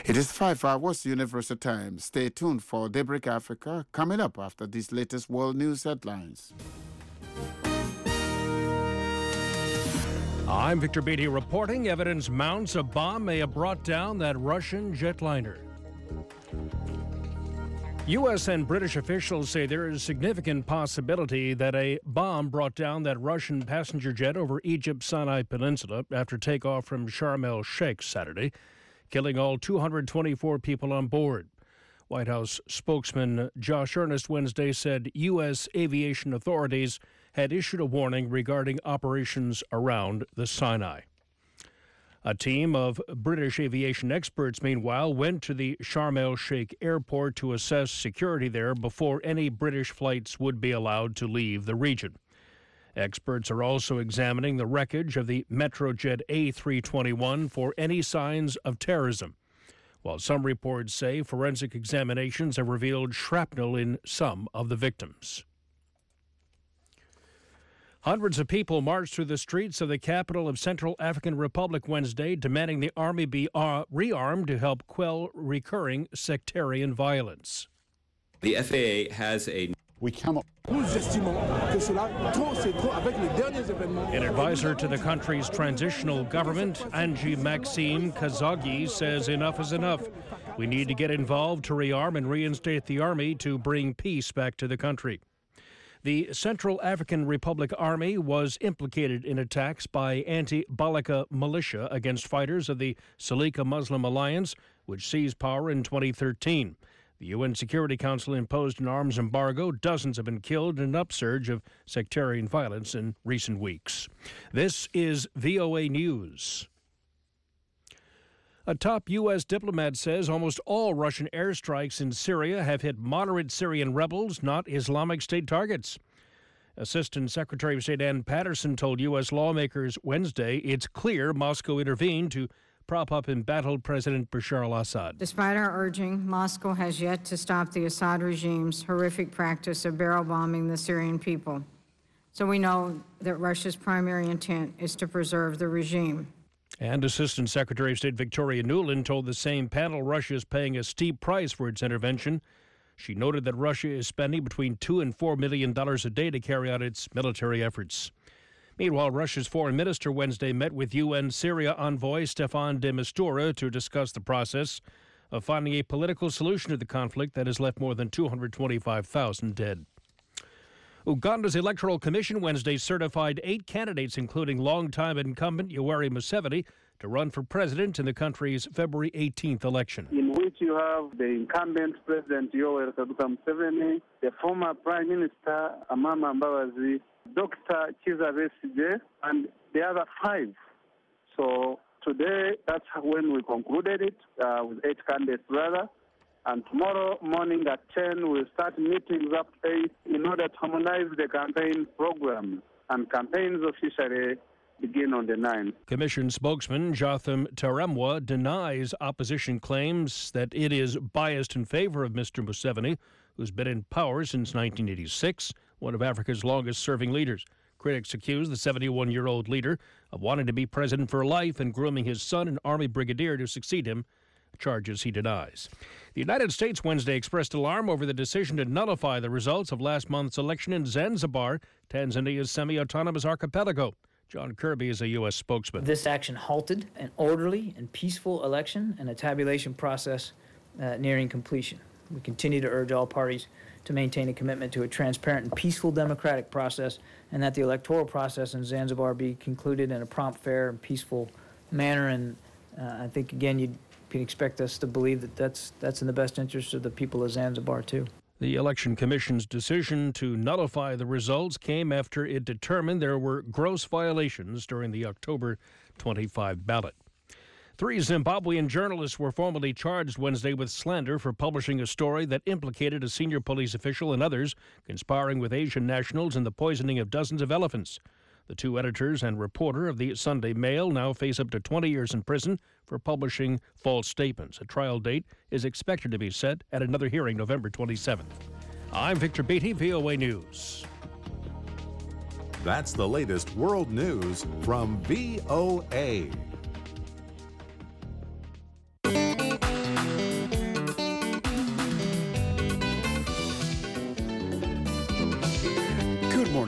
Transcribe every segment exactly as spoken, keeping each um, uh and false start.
It is five hours Universal Time. Stay tuned for Daybreak Africa coming up after these latest world news headlines. I'm Victor Beatty reporting. Evidence mounts a bomb may have brought down that Russian jetliner. U S and British officials say there is a significant possibility that a bomb brought down that Russian passenger jet over Egypt's Sinai Peninsula after takeoff from Sharm el-Sheikh Saturday, killing all two hundred twenty-four people on board. White House spokesman Josh Earnest Wednesday said U S aviation authorities had issued a warning regarding operations around the Sinai. A team of British aviation experts, meanwhile, went to the Sharm el-Sheikh airport to assess security there before any British flights would be allowed to leave the region. Experts are also examining the wreckage of the Metrojet A three twenty-one for any signs of terrorism, while some reports say forensic examinations have revealed shrapnel in some of the victims. Hundreds of people marched through the streets of the capital of Central African Republic Wednesday, demanding the army be uh, rearmed to help quell recurring sectarian violence. The F A A has a... We cannot... An advisor to the country's transitional government, Angie Maxime Kazagi, says enough is enough. We need to get involved to rearm and reinstate the army to bring peace back to the country. The Central African Republic Army was implicated in attacks by anti-Balaka militia against fighters of the Salika Muslim Alliance, which seized power in twenty thirteen. The U N Security Council imposed an arms embargo. Dozens have been killed in an upsurge of sectarian violence in recent weeks. This is V O A News. A top U S diplomat says almost all Russian airstrikes in Syria have hit moderate Syrian rebels, not Islamic State targets. Assistant Secretary of State Ann Patterson told U S lawmakers Wednesday it's clear Moscow intervened to prop up embattled President Bashar al-Assad. Despite our urging, Moscow has yet to stop the Assad regime's horrific practice of barrel bombing the Syrian people. So we know that Russia's primary intent is to preserve the regime. And Assistant Secretary of State Victoria Nuland told the same panel Russia is paying a steep price for its intervention. She noted that Russia is spending between two and four million dollars a day to carry out its military efforts. Meanwhile, Russia's foreign minister Wednesday met with U N Syria envoy Stefan de Mistura to discuss the process of finding a political solution to the conflict that has left more than two hundred twenty-five thousand dead. Uganda's Electoral Commission Wednesday certified eight candidates, including longtime incumbent Yoweri Museveni, to run for president in the country's February eighteenth election. In which you have the incumbent President Yoweri Museveni, the former Prime Minister Amama Mbabazi, Doctor Kizza Besigye, and the other five. So today, that's when we concluded it, uh, with eight candidates rather. And tomorrow morning at ten, we'll start meetings up to eight in order to harmonize the campaign program. And campaigns officially begin on the ninth. Commission spokesman Jotham Taremwa denies opposition claims that it is biased in favor of Mister Museveni, who's been in power since nineteen eighty-six, one of Africa's longest-serving leaders. Critics accuse the seventy-one-year-old leader of wanting to be president for life and grooming his son, an army brigadier, to succeed him, charges he denies. The United States Wednesday expressed alarm over the decision to nullify the results of last month's election in Zanzibar, Tanzania's semi-autonomous archipelago. John Kirby is a U S spokesman. This action halted an orderly and peaceful election and a tabulation process uh, nearing completion. We continue to urge all parties to maintain a commitment to a transparent and peaceful democratic process, and that the electoral process in Zanzibar be concluded in a prompt, fair, and peaceful manner. And uh, I think, again, you'd can expect us to believe that that's, that's in the best interest of the people of Zanzibar, too. The Election Commission's decision to nullify the results came after it determined there were gross violations during the October twenty-fifth ballot. Three Zimbabwean journalists were formally charged Wednesday with slander for publishing a story that implicated a senior police official and others conspiring with Asian nationals in the poisoning of dozens of elephants. The two editors and reporter of the Sunday Mail now face up to twenty years in prison for publishing false statements. A trial date is expected to be set at another hearing November twenty-seventh. I'm Victor Beatty, V O A News. That's the latest world news from V O A.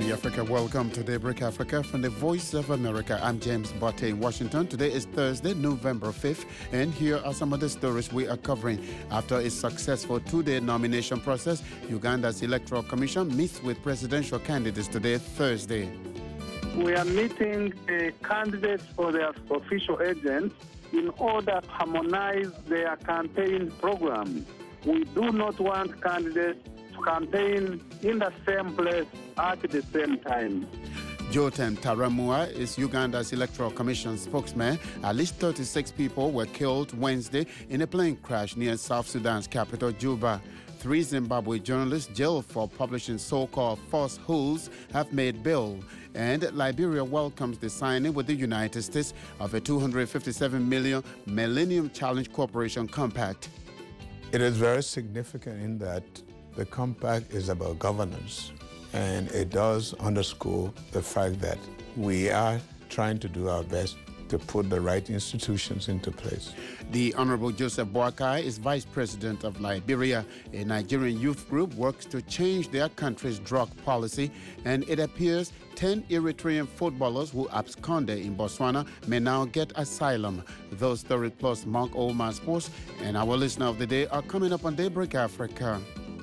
Free Africa. Welcome to Daybreak Africa from the Voice of America. I'm James Botte in Washington. Today is Thursday, November fifth, and here are some of the stories we are covering. After a successful two-day nomination process, Uganda's Electoral Commission meets with presidential candidates today, Thursday. We are meeting the candidates for their official agents in order to harmonize their campaign programs. We do not want candidates to campaign in the same place at the same time. Jotem Taramua is Uganda's Electoral Commission spokesman. At least thirty-six people were killed Wednesday in a plane crash near South Sudan's capital, Juba. Three Zimbabwe journalists jailed for publishing so-called falsehoods have made bail. And Liberia welcomes the signing with the United States of a two hundred fifty-seven million dollars Millennium Challenge Corporation Compact. It is very significant in that the compact is about governance, and it does underscore the fact that we are trying to do our best to put the right institutions into place. The Honorable Joseph Boakai is Vice President of Liberia. A Nigerian youth group works to change their country's drug policy, and it appears ten Eritrean footballers who absconded in Botswana may now get asylum. Those stories plus Mark Oldman Sports and our listener of the day are coming up on Daybreak Africa.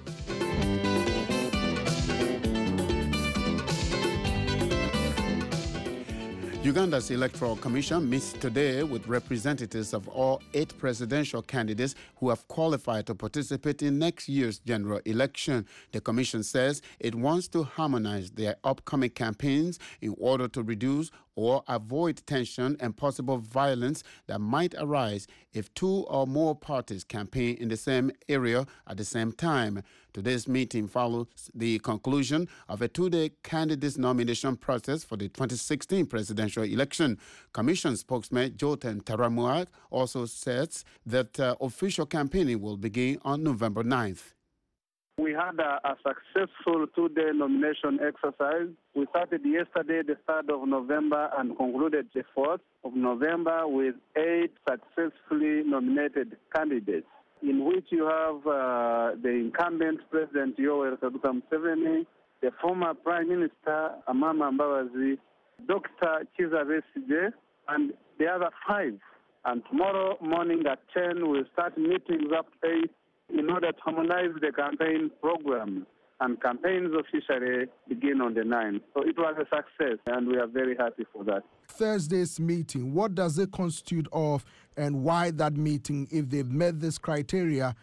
Uganda's Electoral Commission meets today with representatives of all eight presidential candidates who have qualified to participate in next year's general election. The commission says it wants to harmonize their upcoming campaigns in order to reduce or avoid tension and possible violence that might arise if two or more parties campaign in the same area at the same time. Today's meeting follows the conclusion of a two-day candidates nomination process for the twenty sixteen presidential election. Commission spokesman Jotem Taramua also says that uh, official campaigning will begin on November ninth. We had a, a successful two-day nomination exercise. We started yesterday, the third of November, and concluded the fourth of November with eight successfully nominated candidates, in which you have uh, the incumbent President Yoweri Kaguta Museveni, the former Prime Minister Amama Mbabazi, Doctor Kizza Besigye, and the other five. And tomorrow morning at ten, we'll start meetings up eight in order to harmonize the campaign program. And campaigns officially begin on the ninth. So it was a success, and we are very happy for that. Thursday's meeting, what does it constitute of, and why that meeting if they've met this criteria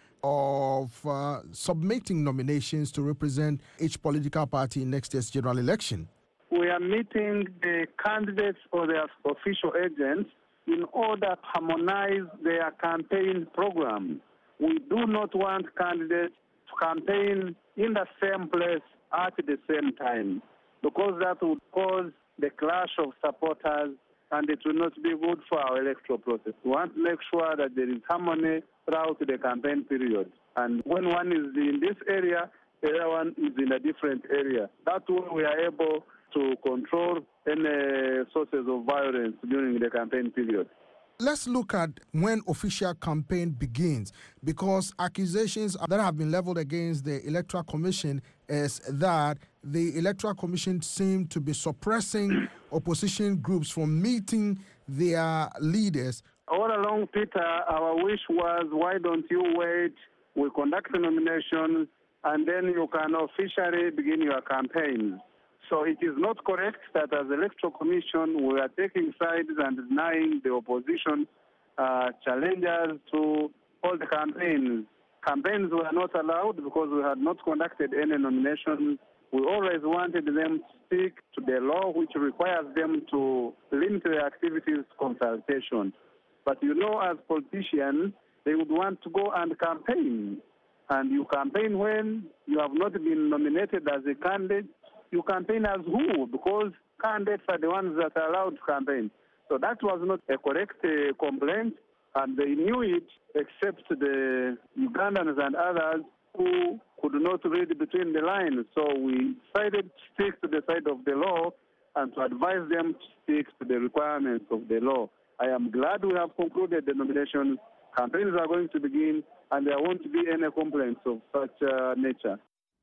of uh, submitting nominations to represent each political party in next year's general election? We are meeting the candidates or their official agents in order to harmonize their campaign program. We do not want candidates to campaign in the same place at the same time, because that would cause the clash of supporters, and it will not be good for our electoral process. We want to make sure that there is harmony throughout the campaign period. And when one is in this area, the other one is in a different area. That way we are able to control any sources of violence during the campaign period. Let's look at when official campaign begins, because accusations that have been leveled against the Electoral Commission is that the Electoral Commission seemed to be suppressing opposition groups from meeting their leaders. All along, Peter, our wish was, why don't you wait? We conduct the nominations, and then you can officially begin your campaign. So it is not correct that as the Electoral Commission we are taking sides and denying the opposition uh, challengers to hold campaigns. Campaigns were not allowed because we had not conducted any nominations. We always wanted them to stick to the law, which requires them to limit their activities to consultation. But you know, as politicians, they would want to go and campaign. And you campaign when you have not been nominated as a candidate. You campaign as who? Because candidates are the ones that are allowed to campaign. So that was not a correct uh, complaint, and they knew it, except the Ugandans and others who could not read between the lines. So we decided to stick to the side of the law and to advise them to stick to the requirements of the law. I am glad we have concluded the nominations. Campaigns are going to begin, and there won't be any complaints of such uh, nature.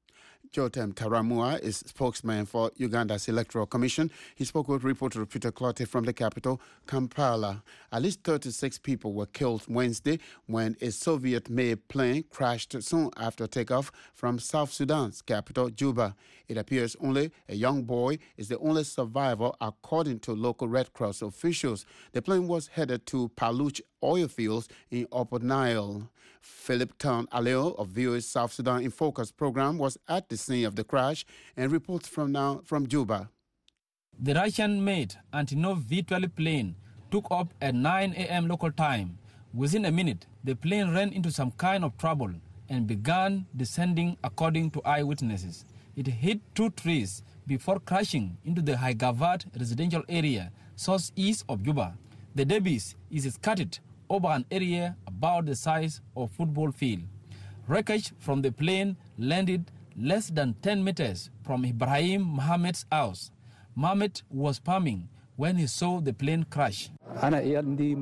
Jotam Taramua is spokesman for Uganda's Electoral Commission. He spoke with reporter Peter Clottey from the capital, Kampala. At least thirty-six people were killed Wednesday when a Soviet-made plane crashed soon after takeoff from South Sudan's capital, Juba. It appears only a young boy is the only survivor, according to local Red Cross officials. The plane was headed to Paluch oil fields in Upper Nile. Philip Town Aleo of V O A's South Sudan in Focus program was at the scene of the crash and reports from now from Juba. The Russian-made Antonov V twelve plane took off at nine a m local time. Within a minute, the plane ran into some kind of trouble and began descending according to eyewitnesses. It hit two trees before crashing into the Haigavad residential area southeast of Juba. The debris is scattered over an area about the size of a football field. Wreckage from the plane landed less than ten meters from Ibrahim Mohammed's house. Mohammed was farming when he saw the plane crash. I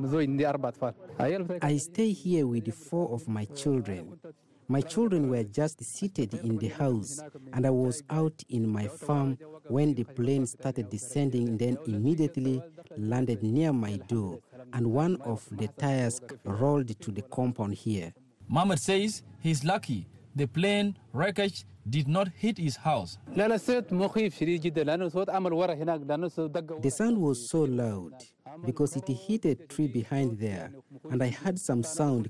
stay here with four of my children. My children were just seated in the house, and I was out in my farm when the plane started descending, then immediately landed near my door, and one of the tires rolled to the compound here. Mohammed says he's lucky the plane wreckage did not hit his house. The sound was so loud because it hit a tree behind there, and I heard some sound,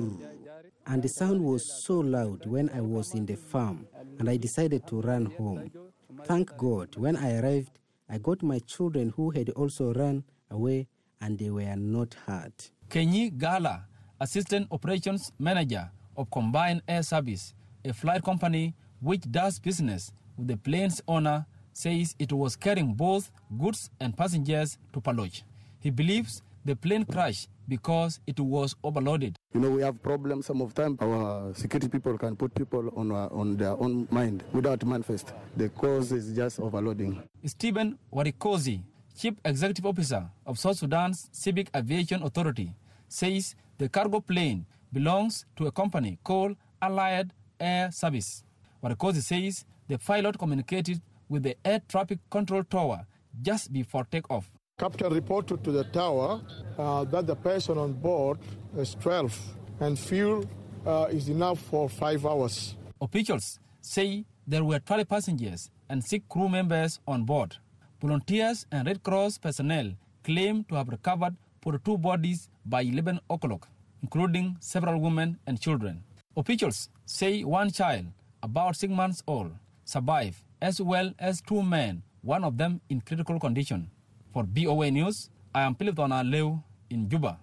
and the sound was so loud when I was in the farm, and I decided to run home. Thank God, when I arrived, I got my children who had also run away, and they were not hurt. Kenyi Gala, Assistant Operations Manager of Combined Air Service, a flight company which does business with the plane's owner, says it was carrying both goods and passengers to Paluch. He believes the plane crashed because it was overloaded. You know, we have problems. Some of the time, our security people can put people on, uh, on their own mind without manifest. The cause is just overloading. Stephen Warikozi, Chief Executive Officer of South Sudan's Civic Aviation Authority, says the cargo plane belongs to a company called Allied Air Service. Warikozi says the pilot communicated with the air traffic control tower just before takeoff. Captain reported to the tower uh, that the person on board is twelve and fuel uh, is enough for five hours. Officials say there were twelve passengers and six crew members on board. Volunteers and Red Cross personnel claim to have recovered forty-two bodies by eleven o'clock, including several women and children. Officials say one child, about six months old, survived, as well as two men, one of them in critical condition. For B O A News, I am Philip Donaleu in Juba.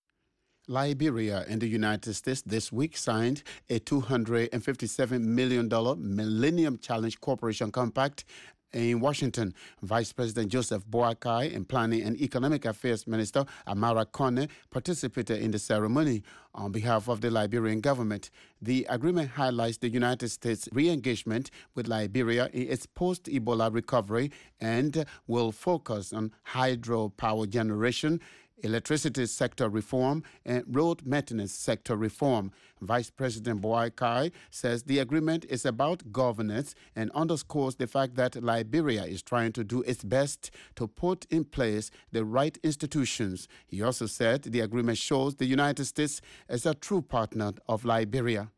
Liberia and the United States this week signed a two hundred fifty-seven million dollars Millennium Challenge Corporation Compact in Washington. Vice President Joseph Boakai and Planning and Economic Affairs Minister Amara Kone participated in the ceremony on behalf of the Liberian government. The agreement highlights the United States' re-engagement with Liberia in its post-Ebola recovery and will focus on hydropower generation, electricity sector reform, and road maintenance sector reform. Vice President Boakai says the agreement is about governance and underscores the fact that Liberia is trying to do its best to put in place the right institutions. He also said the agreement shows the United States as a true partner of Liberia.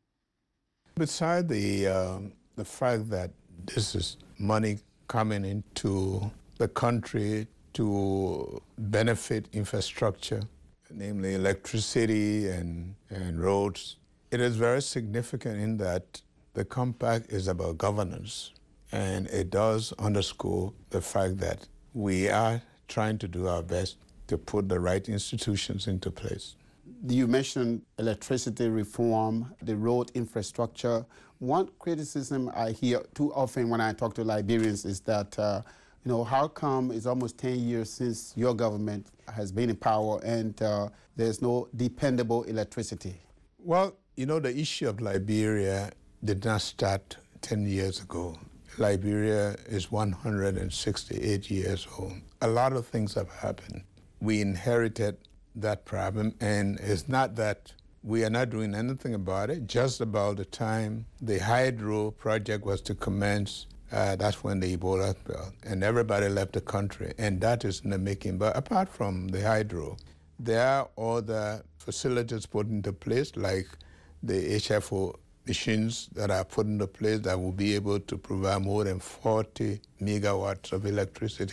Beside the, uh, the fact that this is money coming into the country to benefit infrastructure, namely electricity and, and roads, it is very significant in that the compact is about governance, and it does underscore the fact that we are trying to do our best to put the right institutions into place. You mentioned electricity reform, the road infrastructure. One criticism I hear too often when I talk to Liberians is that uh, You know, how come it's almost ten years since your government has been in power and uh, there's no dependable electricity? Well, you know, the issue of Liberia did not start ten years ago. Liberia is one hundred sixty-eight years old. A lot of things have happened. We inherited that problem, and it's not that We are not doing anything about it. Just about the time the hydro project was to commence, uh, that's when the Ebola fell, and everybody left the country, and that is in the making. But apart from the hydro, there are other facilities put into place, like the H F O machines that are put into place that will be able to provide more than forty megawatts of electricity.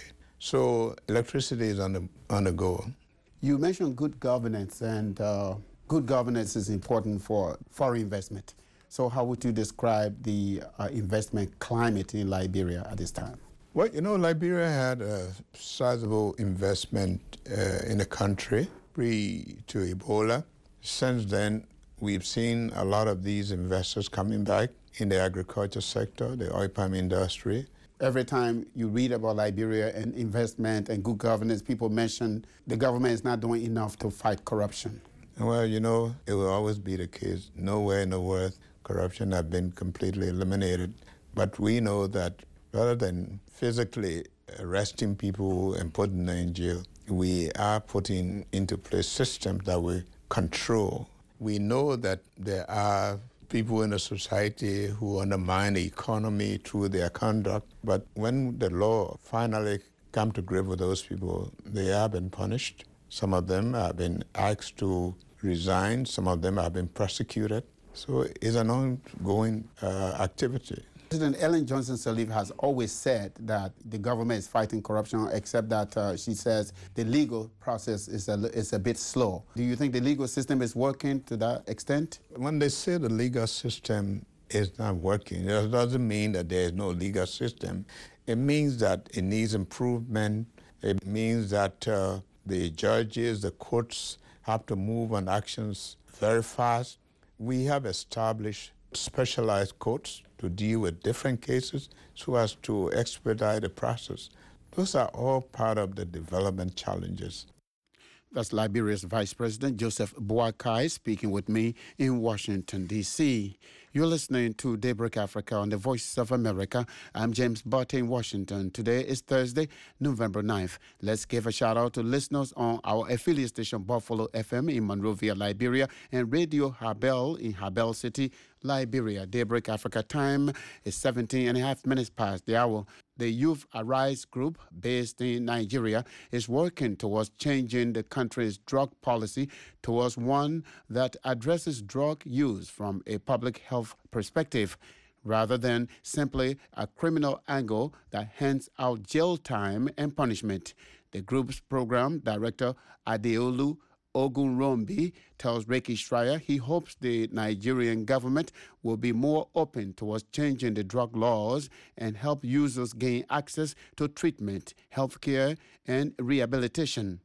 So electricity is on the, on the go. You mentioned good governance, and uh, good governance is important for foreign investment. So how would you describe the uh, investment climate in Liberia at this time? Well, you know, Liberia had a sizable investment uh, in the country pre to Ebola. Since then, we've seen a lot of these investors coming back in the agriculture sector, the oil palm industry. Every time you read about Liberia and investment and good governance, people mention the government is not doing enough to fight corruption. Well, you know, it will always be the case. Nowhere in the world corruption has been completely eliminated. But we know that rather than physically arresting people and putting them in jail, we are putting into place systems that will control. We know that there are people in the society who undermine the economy through their conduct, but when the law finally come to grip with those people, they have been punished. Some of them have been asked to resign, some of them have been prosecuted. So it's an ongoing uh, activity. President Ellen Johnson Sirleaf has always said that the government is fighting corruption, except that uh, she says the legal process is a, is a bit slow. Do you think the legal system is working to that extent? When they say the legal system is not working, it doesn't mean that there is no legal system. It means that it needs improvement. It means that uh, the judges, the courts have to move on actions very fast. We have established specialized courts to deal with different cases so as to expedite the process. Those are all part of the development challenges. That's Liberia's Vice President Joseph Boakai speaking with me in Washington, D C You're listening to Daybreak Africa on the Voices of America. I'm James Butte in Washington. Today is Thursday, November ninth. Let's give a shout out to listeners on our affiliate station Buffalo F M in Monrovia, Liberia, and Radio Habel in Habel City, Liberia. Daybreak Africa time is seventeen and a half minutes past the hour. The Youth Arise group, based in Nigeria, is working towards changing the country's drug policy towards one that addresses drug use from a public health perspective, rather than simply a criminal angle that hands out jail time and punishment. The group's program director, Adeolu Ogunrombi, tells Ricky Schreier he hopes the Nigerian government will be more open towards changing the drug laws and help users gain access to treatment, healthcare, and rehabilitation.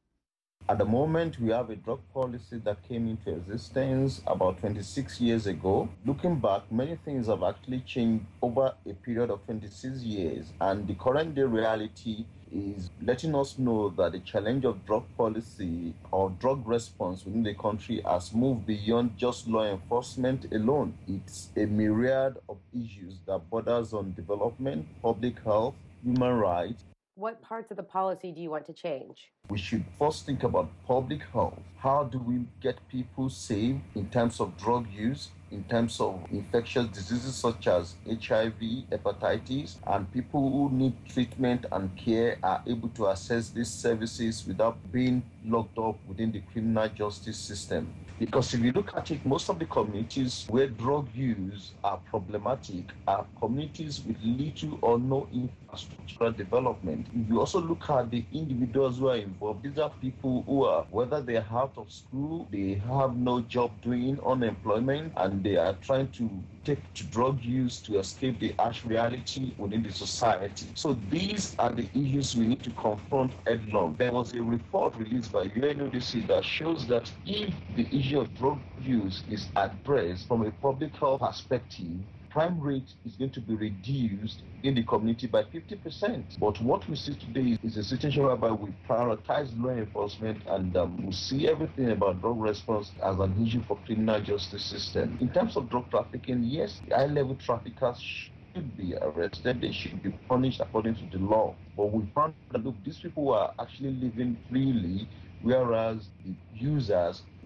At the moment, we have a drug policy that came into existence about twenty-six years ago. Looking back, many things have actually changed over a period of twenty-six years, and the current day reality is letting us know that the challenge of drug policy or drug response within the country has moved beyond just law enforcement alone. It's a myriad of issues that borders on development, public health, human rights. What parts of the policy do you want to change? We should first think about public health. How do we get people safe in terms of drug use, in terms of infectious diseases such as H I V, hepatitis, and people who need treatment and care are able to access these services without being locked up within the criminal justice system. Because if you look at it, most of the communities where drug use are problematic are communities with little or no infrastructural development. If you also look at the individuals who are involved, these are people who are, whether they're out of school, they have no job doing, unemployment, and they are trying to take to drug use to escape the harsh reality within the society. So these are the issues we need to confront headlong. There was a report released by U N O D C that shows that if the issue of drug use is addressed from a public health perspective, crime rate is going to be reduced in the community by fifty percent. But what we see today is a situation whereby we prioritize law enforcement and um, we see everything about drug response as an issue for criminal justice system. In terms of drug trafficking, yes, high-level traffickers should be arrested. They should be punished according to the law. But we found that, look, these people are actually living freely, whereas the users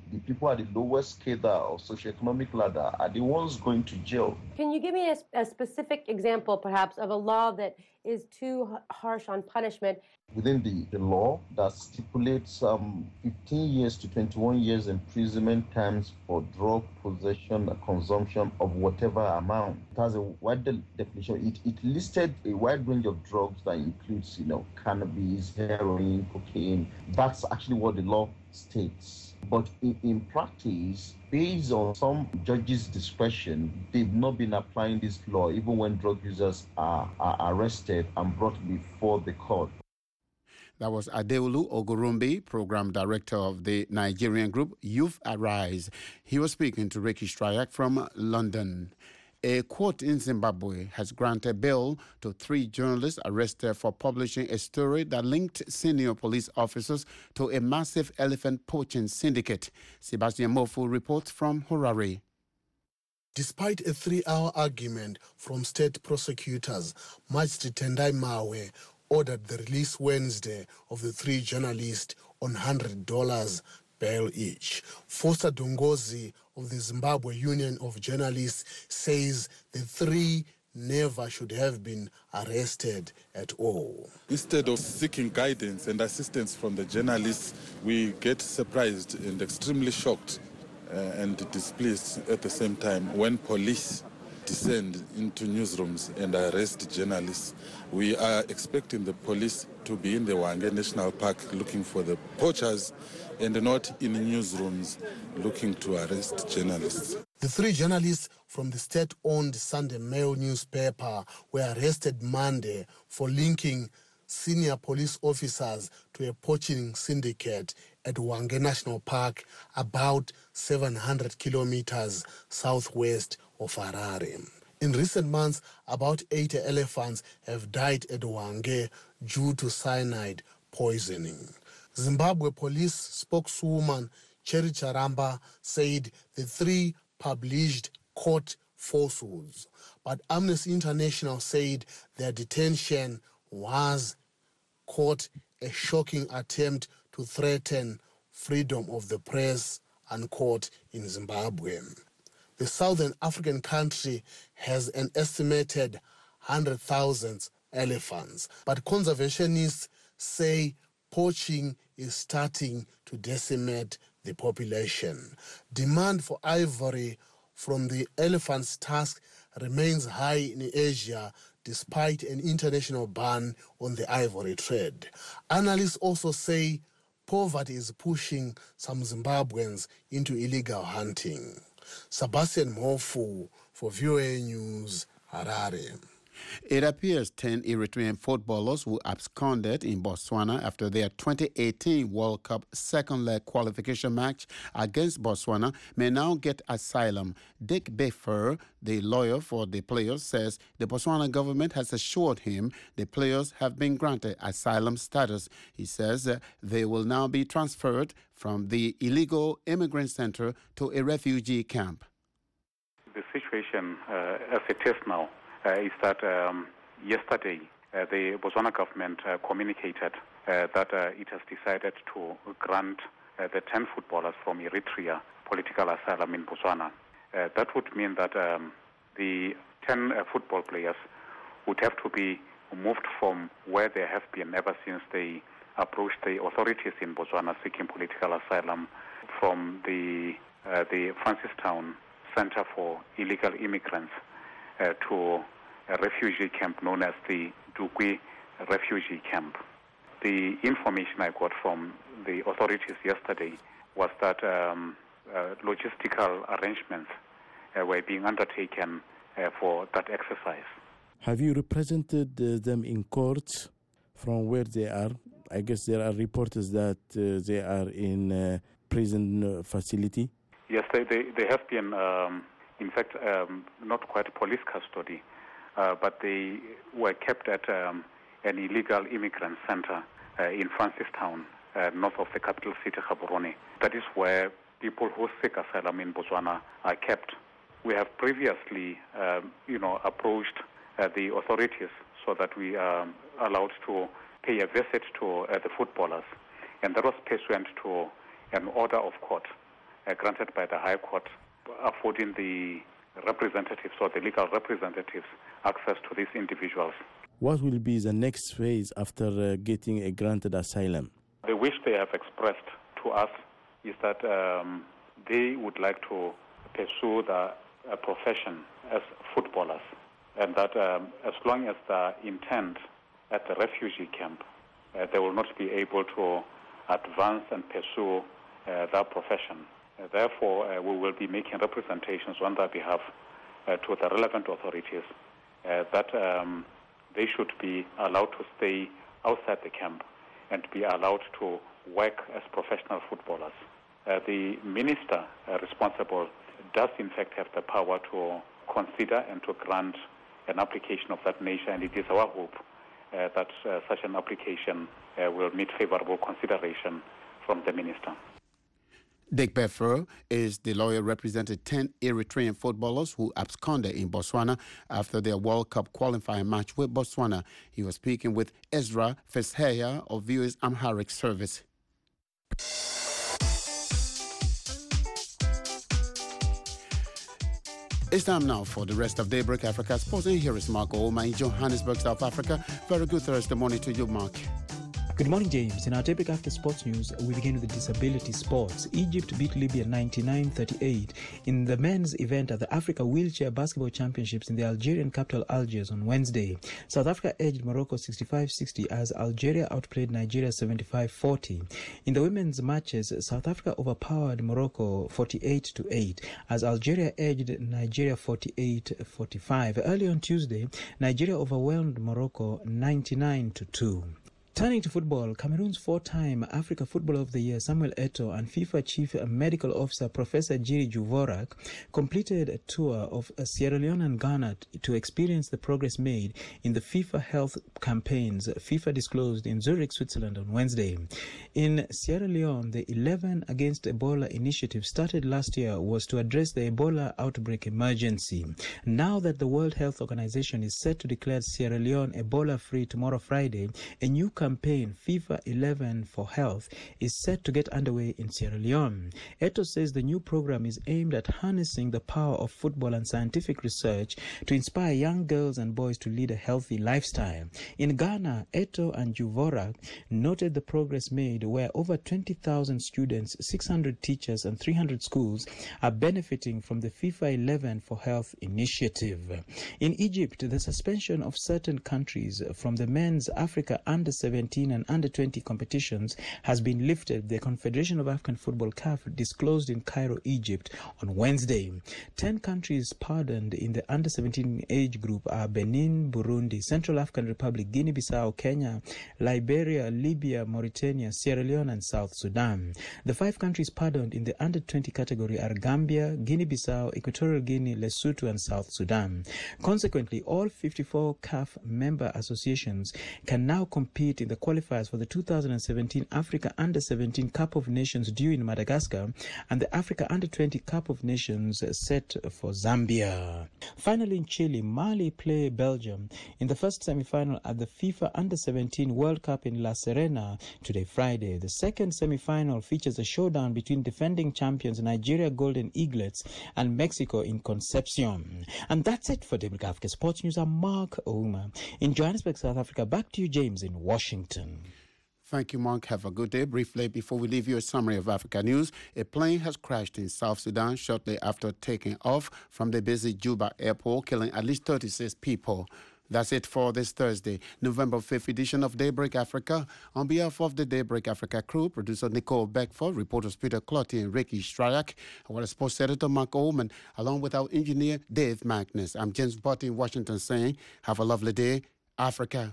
the people at the lowest cadre of socioeconomic ladder are the ones going to jail. Can you give me a, a specific example, perhaps, of a law that is too h- harsh on punishment? Within the, the law that stipulates um, fifteen years to twenty-one years imprisonment terms for drug possession and consumption of whatever amount. It has a wide de- definition. It, it listed a wide range of drugs that includes, you know, cannabis, heroin, cocaine. That's actually what the law states. But in, in practice, based on some judges' discretion, they've not been applying this law even when drug users are, are arrested and brought before the court. That was Adeolu Ogurumbi, Program Director of the Nigerian group Youth Arise. He was speaking to Ricky Strayak from London. A court in Zimbabwe has granted bail to three journalists arrested for publishing a story that linked senior police officers to a massive elephant poaching syndicate. Sebastian Mofu reports from Harare. Despite a three-hour argument from state prosecutors, Magistrate Tendai Mawe ordered the release Wednesday of the three journalists on one hundred dollars bail each. Foster Dongozi of the Zimbabwe Union of Journalists says the three never should have been arrested at all. Instead of seeking guidance and assistance from the journalists, we get surprised and extremely shocked uh, and displeased at the same time when police descend into newsrooms and arrest journalists. We are expecting the police to be in the Hwange National Park looking for the poachers and not in newsrooms looking to arrest journalists. The three journalists from the state-owned Sunday Mail newspaper were arrested Monday for linking senior police officers to a poaching syndicate at Hwange National Park, about seven hundred kilometers southwest of Harare. In recent months, about eighty elephants have died at Hwange due to cyanide poisoning. Zimbabwe police spokeswoman Cherry Charamba said the three published court falsehoods, but Amnesty International said their detention was, quote, a shocking attempt to threaten freedom of the press, unquote, in Zimbabwe. The southern African country has an estimated one hundred thousand elephants, but conservationists say poaching is starting to decimate the population. Demand for ivory from the elephant's tusk remains high in Asia despite an international ban on the ivory trade. Analysts also say poverty is pushing some Zimbabweans into illegal hunting. Sebastian Mofu for V O A News, Harare. It appears ten Eritrean footballers who absconded in Botswana after their twenty eighteen World Cup second-leg qualification match against Botswana may now get asylum. Dick Befer, the lawyer for the players, says the Botswana government has assured him the players have been granted asylum status. He says uh, they will now be transferred from the illegal immigrant center to a refugee camp. The situation uh, as it is now Uh, is that um, yesterday uh, the Botswana government uh, communicated uh, that uh, it has decided to grant uh, the ten footballers from Eritrea political asylum in Botswana. Uh, that would mean that um, the ten uh, football players would have to be moved from where they have been ever since they approached the authorities in Botswana seeking political asylum, from the, uh, the Francistown Center for Illegal Immigrants Uh, to a refugee camp known as the Dugwe refugee camp. The information I got from the authorities yesterday was that um, uh, logistical arrangements uh, were being undertaken uh, for that exercise. Have you represented uh, them in court from where they are? I guess there are reports that uh, they are in a prison uh, facility. Yes, they, they, they have been um, in fact, um, not quite police custody, uh, but they were kept at um, an illegal immigrant center uh, in Francistown, uh, north of the capital city, Gaborone. That is where people who seek asylum in Botswana are kept. We have previously, um, you know, approached uh, the authorities so that we are allowed to pay a visit to uh, the footballers, and that was pursuant to an order of court uh, granted by the High Court, affording the representatives or the legal representatives access to these individuals. What will be the next phase after uh, getting a granted asylum? The wish they have expressed to us is that um, they would like to pursue the uh, profession as footballers, and that um, as long as the intent at the refugee camp, uh, they will not be able to advance and pursue uh, that profession. Uh, therefore, uh, we will be making representations on their behalf uh, to the relevant authorities uh, that um, they should be allowed to stay outside the camp and be allowed to work as professional footballers. Uh, the minister uh, responsible does in fact have the power to consider and to grant an application of that nature, and it is our hope uh, that uh, such an application uh, will meet favorable consideration from the minister. Dick Beffer is the lawyer representing ten Eritrean footballers who absconded in Botswana after their World Cup qualifying match with Botswana. He was speaking with Ezra Fesheya of V O A's Amharic service. It's time now for the rest of Daybreak Africa Sports, and here is Mark Ouma in Johannesburg, South Africa. Very good Thursday morning to you, Mark. Good morning, James. In our Daybreak After Sports News, we begin with the disability sports. Egypt beat Libya ninety-nine thirty-eight in the men's event at the Africa Wheelchair Basketball Championships in the Algerian capital Algiers on Wednesday. South Africa edged Morocco sixty-five sixty as Algeria outplayed Nigeria seventy-five forty. In the women's matches, South Africa overpowered Morocco forty-eight to eight as Algeria edged Nigeria forty-eight forty-five. Early on Tuesday, Nigeria overwhelmed Morocco ninety-nine to two. Turning to football, Cameroon's four-time Africa Footballer of the Year Samuel Eto'o and FIFA Chief Medical Officer Professor Jiri Juvorak completed a tour of Sierra Leone and Ghana to experience the progress made in the FIFA health campaigns FIFA disclosed in Zurich, Switzerland on Wednesday. In Sierra Leone, the eleven Against Ebola initiative started last year was to address the Ebola outbreak emergency. Now that the World Health Organization is set to declare Sierra Leone Ebola-free tomorrow Friday, a new campaign, FIFA eleven for Health, is set to get underway in Sierra Leone. Eto'o says the new program is aimed at harnessing the power of football and scientific research to inspire young girls and boys to lead a healthy lifestyle. In Ghana, Eto'o and Juvorak noted the progress made where over twenty thousand students, six hundred teachers and three hundred schools are benefiting from the FIFA eleven for Health initiative. In Egypt, the suspension of certain countries from the men's Africa Under seventeen and Under twenty competitions has been lifted, the Confederation of African Football C A F disclosed in Cairo, Egypt on Wednesday. Ten countries pardoned in the Under seventeen age group are Benin, Burundi, Central African Republic, Guinea-Bissau, Kenya, Liberia, Libya, Mauritania, Sierra Leone and South Sudan. The five countries pardoned in the Under twenty category are Gambia, Guinea-Bissau, Equatorial Guinea, Lesotho and South Sudan. Consequently, all fifty-four C A F member associations can now compete in the qualifiers for the two thousand seventeen Africa Under seventeen Cup of Nations due in Madagascar and the Africa Under twenty Cup of Nations set for Zambia. Finally, in Chile, Mali play Belgium in the first semi-final at the FIFA Under seventeen World Cup in La Serena today, Friday. The second semi-final features a showdown between defending champions Nigeria Golden Eaglets and Mexico in Concepcion. And that's it for Daybreak Africa Sports News. I'm Mark Ouma in Johannesburg, South Africa. Back to you, James, in Washington. Thank you, Mark. Have a good day. Briefly, before we leave you a summary of Africa news, a plane has crashed in South Sudan shortly after taking off from the busy Juba airport, killing at least thirty-six people. That's it for this Thursday, November fifth edition of Daybreak Africa. On behalf of the Daybreak Africa crew, producer Nicole Beckford, reporters Peter Clotty and Ricky Stryak, our sports editor Mark Oman, along with our engineer Dave Magnus. I'm James Butt in Washington saying, have a lovely day, Africa.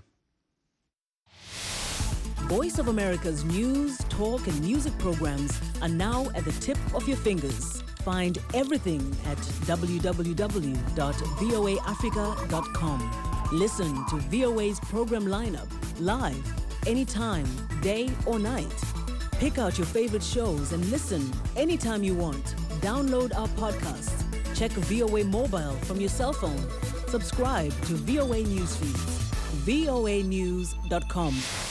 Voice of America's news, talk, and music programs are now at the tip of your fingers. Find everything at w w w dot v o a africa dot com. Listen to V O A's program lineup live, anytime, day or night. Pick out your favorite shows and listen anytime you want. Download our podcasts. Check V O A Mobile from your cell phone. Subscribe to V O A Newsfeeds. v o a news dot com.